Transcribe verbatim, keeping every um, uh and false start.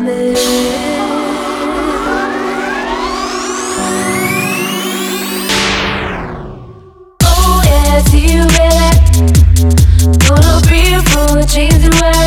coming. Oh yeah, see you ready. Gonna be full of chains and wear